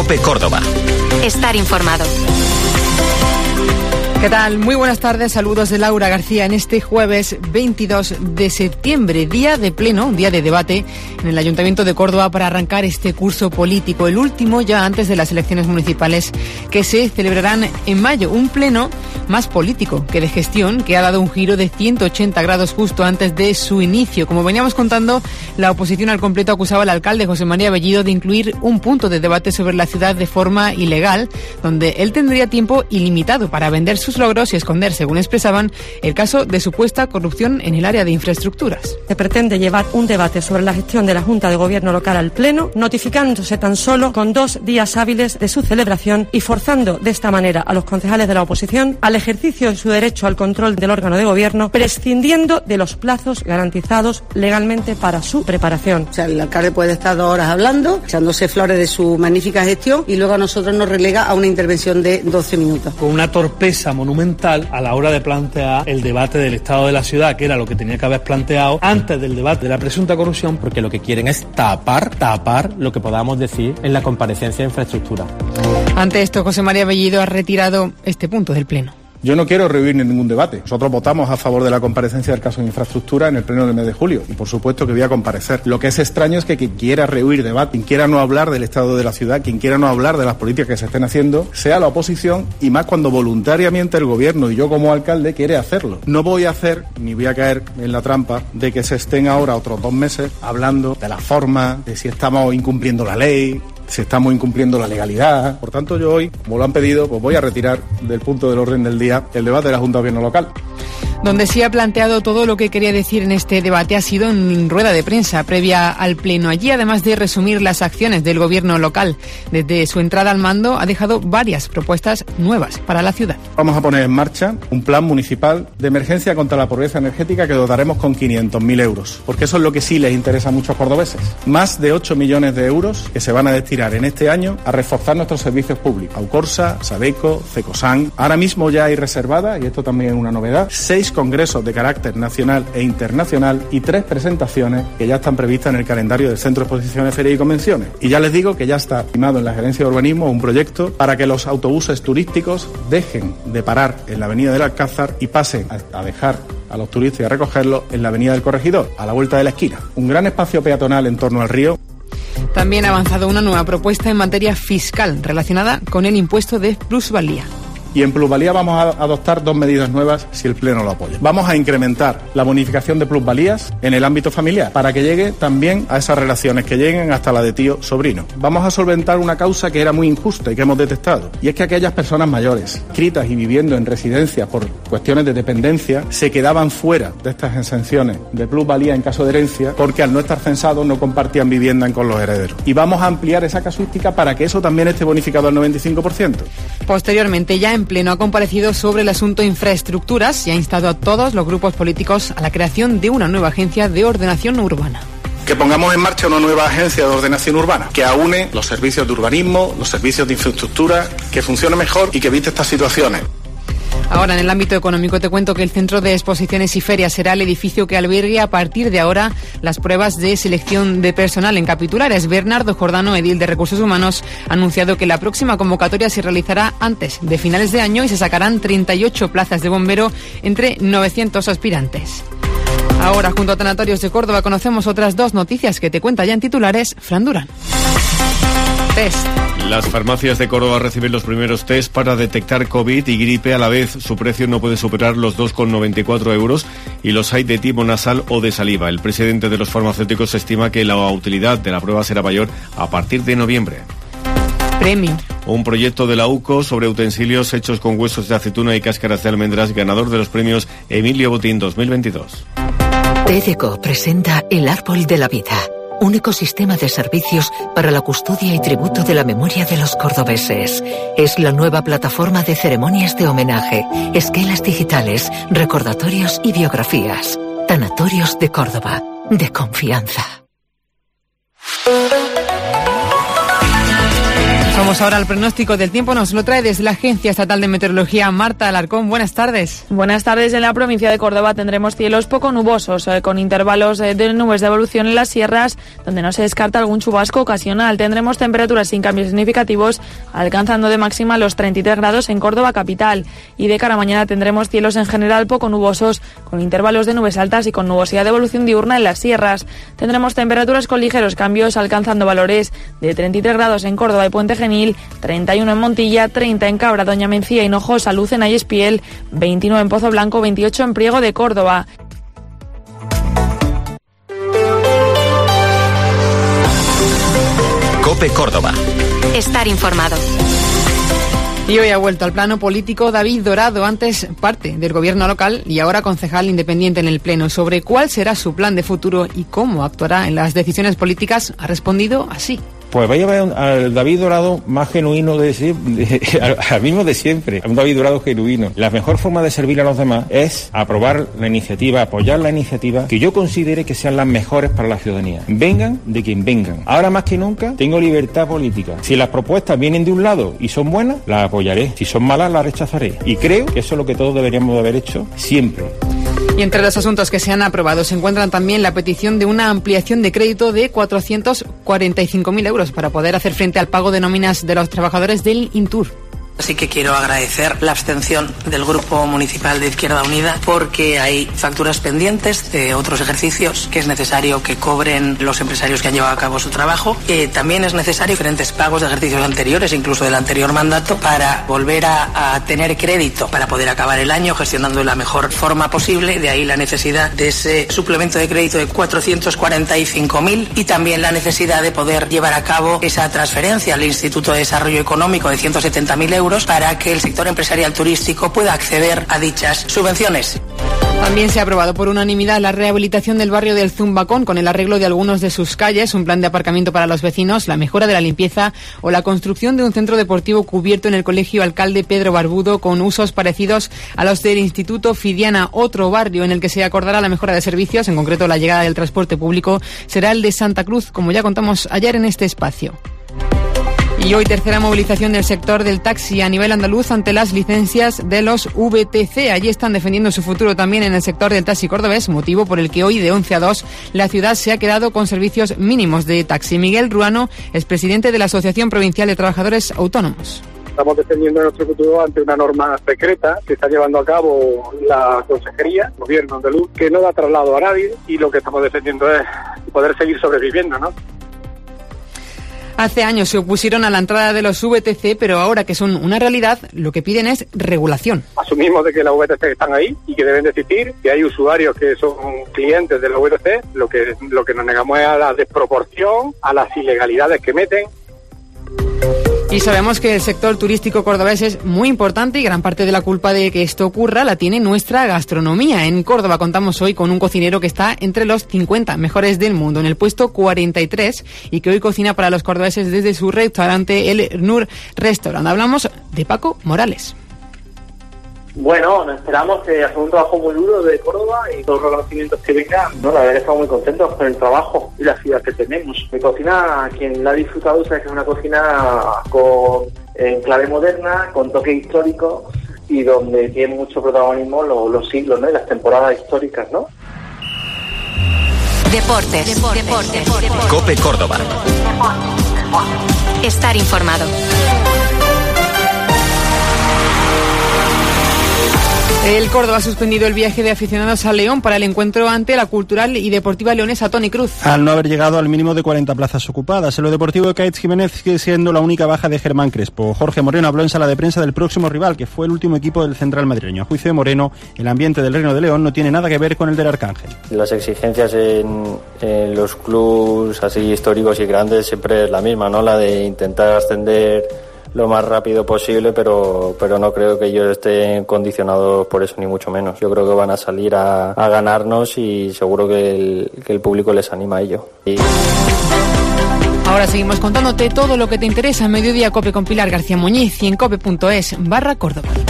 COPE Córdoba. Estar informado. ¿Qué tal? Muy buenas tardes, saludos de Laura García en este jueves 22 de septiembre, día de pleno, día de debate en el Ayuntamiento de Córdoba para arrancar este curso político, el último ya antes de las elecciones municipales que se celebrarán en mayo. Un pleno más político que de gestión, que ha dado un giro de 180 grados justo antes de su inicio. Como veníamos contando, la oposición al completo acusaba al alcalde José María Bellido de incluir un punto de debate sobre la ciudad de forma ilegal, donde él tendría tiempo ilimitado para vender sus logros y esconder, según expresaban, el caso de supuesta corrupción en el área de infraestructuras. Se pretende llevar un debate sobre la gestión de la Junta de Gobierno local al Pleno, notificándose tan solo con 2 días hábiles de su celebración y forzando de esta manera a los concejales de la oposición al ejercicio de su derecho al control del órgano de gobierno, prescindiendo de los plazos garantizados legalmente para su preparación. O sea, el alcalde puede estar 2 horas hablando, echándose flores de su magnífica gestión y luego a nosotros nos relega a una intervención de 12 minutos. Con una torpeza monumental a la hora de plantear el debate del estado de la ciudad, que era lo que tenía que haber planteado antes del debate de la presunta corrupción, porque lo que quieren es tapar lo que podamos decir en la comparecencia de infraestructura. Ante esto, José María Bellido ha retirado este punto del Pleno. Yo no quiero rehuir ningún debate. Nosotros votamos a favor de la comparecencia del caso de infraestructura en el pleno del mes de julio y por supuesto que voy a comparecer. Lo que es extraño es que quien quiera rehuir debate, quien quiera no hablar del estado de la ciudad, quien quiera no hablar de las políticas que se estén haciendo, sea la oposición y más cuando voluntariamente el gobierno y yo como alcalde quiere hacerlo. No voy a hacer ni voy a caer en la trampa de que se estén ahora otros 2 meses hablando de la forma, de si estamos incumpliendo la ley, si estamos incumpliendo la legalidad. Por tanto, yo hoy, como lo han pedido, pues voy a retirar del punto del orden del día el debate de la Junta de Gobierno local. Donde sí ha planteado todo lo que quería decir en este debate ha sido en rueda de prensa previa al Pleno. Allí, además de resumir las acciones del gobierno local, desde su entrada al mando ha dejado varias propuestas nuevas para la ciudad. Vamos a poner en marcha un plan municipal de emergencia contra la pobreza energética que dotaremos con 500.000 euros, porque eso es lo que sí les interesa a muchos cordobeses. Más de 8 millones de euros que se van a destinar en este año a reforzar nuestros servicios públicos. Aucorsa, Sabeco, Cecosan. Ahora mismo ya hay reservada, y esto también es una novedad, 6 congresos de carácter nacional e internacional y 3 presentaciones que ya están previstas en el calendario del Centro de Exposiciones, Ferias y Convenciones. Y ya les digo que ya está firmado en la Gerencia de Urbanismo un proyecto para que los autobuses turísticos dejen de parar en la Avenida del Alcázar y pasen a dejar a los turistas y a recogerlos en la Avenida del Corregidor, a la vuelta de la esquina. Un gran espacio peatonal en torno al río. También ha avanzado una nueva propuesta en materia fiscal relacionada con el impuesto de plusvalía. Y en plusvalía vamos a adoptar 2 medidas nuevas si el Pleno lo apoya. Vamos a incrementar la bonificación de plusvalías en el ámbito familiar para que llegue también a esas relaciones que lleguen hasta la de tío-sobrino. Vamos a solventar una causa que era muy injusta y que hemos detectado. Y es que aquellas personas mayores, inscritas y viviendo en residencias por cuestiones de dependencia, se quedaban fuera de estas exenciones de plusvalía en caso de herencia porque al no estar censados no compartían vivienda con los herederos. Y vamos a ampliar esa casuística para que eso también esté bonificado al 95%. Posteriormente, ya en Pleno ha comparecido sobre el asunto infraestructuras y ha instado a todos los grupos políticos a la creación de una nueva agencia de ordenación urbana. Que pongamos en marcha una nueva agencia de ordenación urbana que aúne los servicios de urbanismo, los servicios de infraestructura, que funcione mejor y que evite estas situaciones. Ahora, en el ámbito económico, te cuento que el Centro de Exposiciones y Ferias será el edificio que albergue a partir de ahora las pruebas de selección de personal en capitulares. Bernardo Jordano, edil de Recursos Humanos, ha anunciado que la próxima convocatoria se realizará antes de finales de año y se sacarán 38 plazas de bombero entre 900 aspirantes. Ahora, junto a Tanatorios de Córdoba, conocemos otras 2 noticias que te cuenta ya en titulares Fran Durán. Test. Las farmacias de Córdoba reciben los primeros test para detectar COVID y gripe a la vez. Su precio no puede superar los 2,94 euros y los hay de tipo nasal o de saliva. El presidente de los farmacéuticos estima que la utilidad de la prueba será mayor a partir de noviembre. Premio. Un proyecto de la UCO sobre utensilios hechos con huesos de aceituna y cáscaras de almendras, ganador de los premios Emilio Botín 2022. TDCO presenta El Árbol de la Vida, un ecosistema de servicios para la custodia y tributo de la memoria de los cordobeses. Es la nueva plataforma de ceremonias de homenaje, esquelas digitales, recordatorios y biografías. Tanatorios de Córdoba, de confianza. Vamos ahora al pronóstico del tiempo. Nos lo trae desde la Agencia Estatal de Meteorología, Marta Alarcón. Buenas tardes. Buenas tardes. En la provincia de Córdoba tendremos cielos poco nubosos, con intervalos de nubes de evolución en las sierras, donde no se descarta algún chubasco ocasional. Tendremos temperaturas sin cambios significativos, alcanzando de máxima los 33 grados en Córdoba capital. Y de cara a mañana tendremos cielos en general poco nubosos, con intervalos de nubes altas y con nubosidad de evolución diurna en las sierras. Tendremos temperaturas con ligeros cambios, alcanzando valores de 33 grados en Córdoba y Puente Genil, 31 en Montilla, 30 en Cabra, Doña Mencía, Hinojosa, Lucena y Espiel, 29 en Pozo Blanco, 28 en Priego de Córdoba. COPE Córdoba. Estar informado. Y hoy ha vuelto al plano político David Dorado, antes parte del gobierno local y ahora concejal independiente en el Pleno. Sobre cuál será su plan de futuro y cómo actuará en las decisiones políticas, ha respondido así. Pues vaya a ver al David Dorado más genuino al mismo de siempre, un David Dorado genuino. La mejor forma de servir a los demás es aprobar la iniciativa, apoyar la iniciativa que yo considere que sean las mejores para la ciudadanía. Vengan de quien vengan. Ahora más que nunca tengo libertad política. Si las propuestas vienen de un lado y son buenas, las apoyaré. Si son malas, las rechazaré. Y creo que eso es lo que todos deberíamos de haber hecho siempre. Y entre los asuntos que se han aprobado se encuentran también la petición de una ampliación de crédito de 445.000 euros para poder hacer frente al pago de nóminas de los trabajadores del Intur. Así que quiero agradecer la abstención del Grupo Municipal de Izquierda Unida porque hay facturas pendientes de otros ejercicios que es necesario que cobren los empresarios que han llevado a cabo su trabajo. También es necesario diferentes pagos de ejercicios anteriores, incluso del anterior mandato, para volver a tener crédito para poder acabar el año gestionando de la mejor forma posible. De ahí la necesidad de ese suplemento de crédito de 445.000 y también la necesidad de poder llevar a cabo esa transferencia al Instituto de Desarrollo Económico de 170.000 euros para que el sector empresarial turístico pueda acceder a dichas subvenciones. También se ha aprobado por unanimidad la rehabilitación del barrio del Zumbacón con el arreglo de algunos de sus calles, un plan de aparcamiento para los vecinos, la mejora de la limpieza o la construcción de un centro deportivo cubierto en el Colegio Alcalde Pedro Barbudo con usos parecidos a los del Instituto Fidiana. Otro barrio en el que se acordará la mejora de servicios, en concreto la llegada del transporte público, será el de Santa Cruz, como ya contamos ayer en este espacio. Y hoy tercera movilización del sector del taxi a nivel andaluz ante las licencias de los VTC. Allí están defendiendo su futuro también en el sector del taxi cordobés, motivo por el que hoy de 11 a 2 la ciudad se ha quedado con servicios mínimos de taxi. Miguel Ruano es presidente de la Asociación Provincial de Trabajadores Autónomos. Estamos defendiendo nuestro futuro ante una norma secreta que está llevando a cabo la Consejería, el Gobierno andaluz, que no da traslado a nadie y lo que estamos defendiendo es poder seguir sobreviviendo, ¿no? Hace años se opusieron a la entrada de los VTC, pero ahora que son una realidad, lo que piden es regulación. Asumimos de que las VTC están ahí y que deben de existir, que hay usuarios que son clientes de los VTC, lo que nos negamos es a la desproporción, a las ilegalidades que meten. Y sabemos que el sector turístico cordobés es muy importante y gran parte de la culpa de que esto ocurra la tiene nuestra gastronomía. En Córdoba contamos hoy con un cocinero que está entre los 50 mejores del mundo, en el puesto 43, y que hoy cocina para los cordobeses desde su restaurante, el Nur Restaurant. Hablamos de Paco Morales. Bueno, nos esperamos que hacer un trabajo muy duro de Córdoba y todos los reconocimientos que vengan. No, la verdad que estamos muy contentos con el trabajo y la ciudad que tenemos. Mi cocina, quien la ha disfrutado, sabe que es una cocina en clave moderna, con toque histórico y donde tiene mucho protagonismo los siglos, ¿no? Y las temporadas históricas, ¿no? Deportes. COPE Córdoba. Estar informado. El Córdoba ha suspendido el viaje de aficionados a León para el encuentro ante la Cultural y Deportiva Leonesa Toni Cruz. Al no haber llegado al mínimo de 40 plazas ocupadas, en lo deportivo de Caetz Jiménez sigue siendo la única baja de Germán Crespo. Jorge Moreno habló en sala de prensa del próximo rival, que fue el último equipo del central madrileño. A juicio de Moreno, el ambiente del Reino de León no tiene nada que ver con el del Arcángel. Las exigencias en los clubes así históricos y grandes siempre es la misma, ¿no? La de intentar ascender lo más rápido posible, pero no creo que ellos estén condicionados por eso, ni mucho menos. Yo creo que van a salir a ganarnos y seguro que el público les anima a ello. Ahora seguimos contándote todo lo que te interesa en Mediodía Cope con Pilar García Muñiz y en cope.es/Córdoba.